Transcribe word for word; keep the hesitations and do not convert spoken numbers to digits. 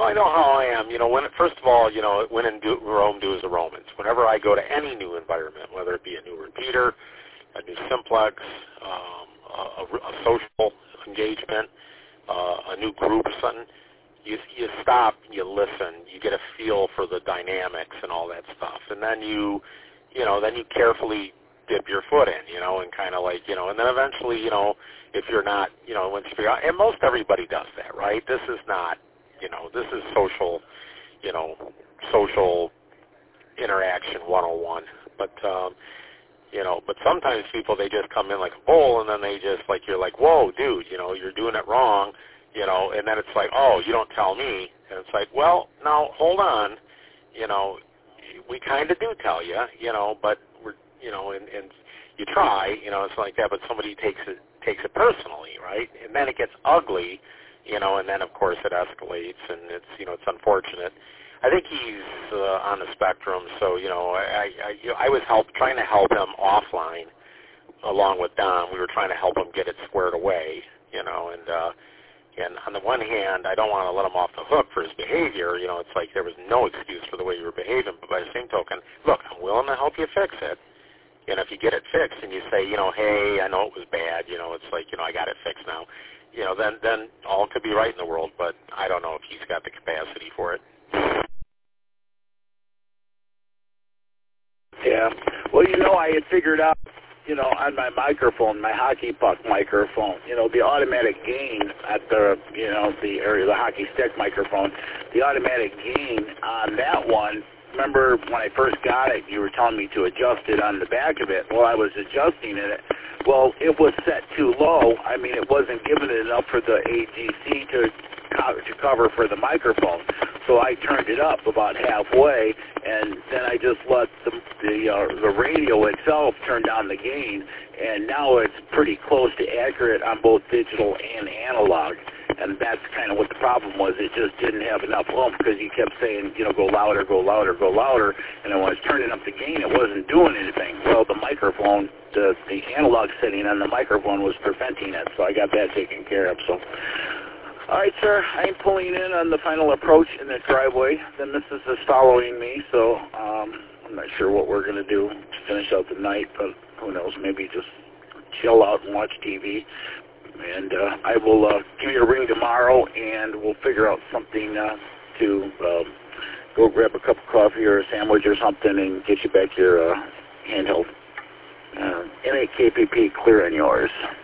Well, I know how I am. You know, when first of all, you know, when in do, Rome, do as the Romans. Whenever I go to any new environment, whether it be a new repeater, a new simplex, um, a, a social engagement, uh, a new group or something, you you stop, you listen, you get a feel for the dynamics and all that stuff, and then you, you know, then you carefully dip your foot in, you know, and kind of like, you know, and then eventually, you know, if you're not, you know, once you figure out, and most everybody does that, right? This is not, you know, this is social, you know, social interaction one oh one. But, um, you know, but sometimes people, they just come in like a bull, and then they just, like, you're like, whoa, dude, you know, you're doing it wrong, you know, and then it's like, oh, you don't tell me. And it's like, well, now, hold on, you know, we kind of do tell you, you know, but we're, you know, and, and you try, you know, it's like that, but somebody takes it takes it personally, right? And then it gets ugly, you know, and then, of course, it escalates, and it's, you know, it's unfortunate. I think he's uh, on the spectrum, so, you know, I, I, you know, I was help, trying to help him offline along with Don. We were trying to help him get it squared away, you know, and, uh, and on the one hand, I don't want to let him off the hook for his behavior. You know, it's like there was no excuse for the way you were behaving, but by the same token, look, I'm willing to help you fix it. And if you get it fixed and you say, you know, hey, I know it was bad, you know, it's like, you know, I got it fixed now, you know, then, then all could be right in the world, but I don't know if he's got the capacity for it. Yeah. Well, you know, I had figured out, you know, on my microphone, my hockey puck microphone, you know, the automatic gain at the, you know, the area, the hockey stick microphone, the automatic gain on that one, remember when I first got it, you were telling me to adjust it on the back of it. Well, I was adjusting it. Well, it was set too low. I mean, it wasn't giving it enough for the A G C to to cover for the microphone. So I turned it up about halfway, and then I just let the the, uh, the radio itself turn down the gain, and now it's pretty close to accurate on both digital and analog. And that's kind of what the problem was. It just didn't have enough oomph because you kept saying, you know, go louder, go louder, go louder. And when I was turning up the gain, it wasn't doing anything. Well, the microphone, the, the analog setting on the microphone was preventing it, so I got that taken care of. So, all right, sir, I'm pulling in on the final approach in the driveway. The missus is following me, so um, I'm not sure what we're going to do to finish out the night, but who knows, maybe just chill out and watch T V. And uh, I will uh, give you a ring tomorrow, and we'll figure out something uh, to um, go grab a cup of coffee or a sandwich or something and get you back your uh, handheld. Uh, N eight K P P, clear on yours.